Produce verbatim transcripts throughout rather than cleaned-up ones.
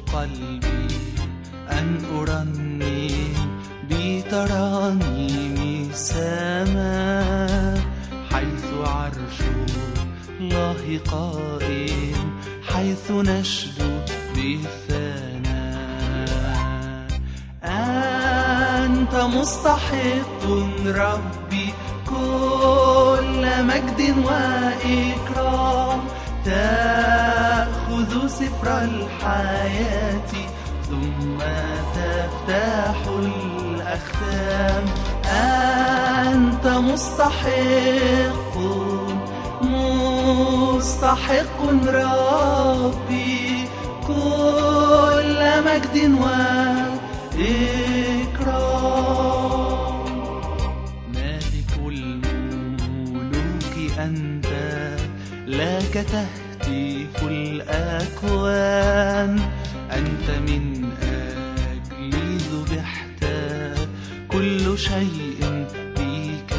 قلبي أن أرنم بترانيم السماء، حيث عرش الله قائم، حيث نشدو بالثناء. أنت مستحق ربي كل مجد وإكرام، تأخذ سفر الحياة ثم تفتح الأختام. أنت مستحق مستحق ربي كل مجد وإكرام. مالك الملوك أنت، لك تهتف الأكوان، أنت من أجلي ذبحت، كل شيء بك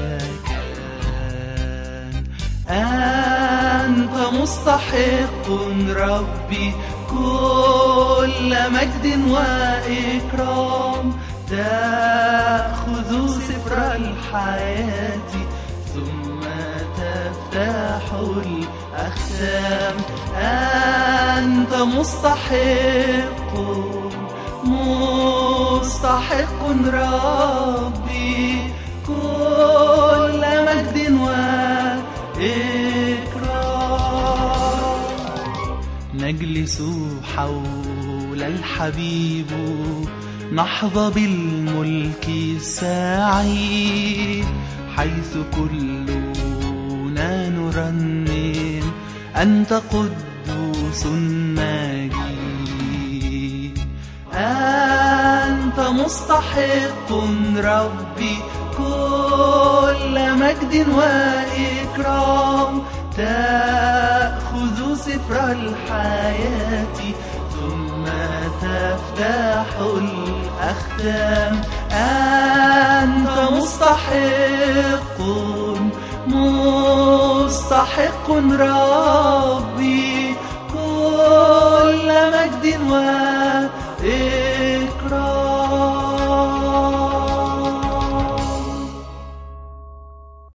كان. أنت مستحق ربي كل مجد وإكرام، تأخذ سفر الحياة ثم تفتح الأختام. أنت مستحق مستحق ربي كل مجد وإكرام. نجلس حول الحبيب، نحظى بالملك السعيد، حيث كلنا نرنم أنت قدوس مجيد. أنت مستحق ربي كل مجد وإكرام، تأخذ سفر الحياة ثم تفتح الأختام. أنت مستحق مستحق ربي كل مجد وإكرام.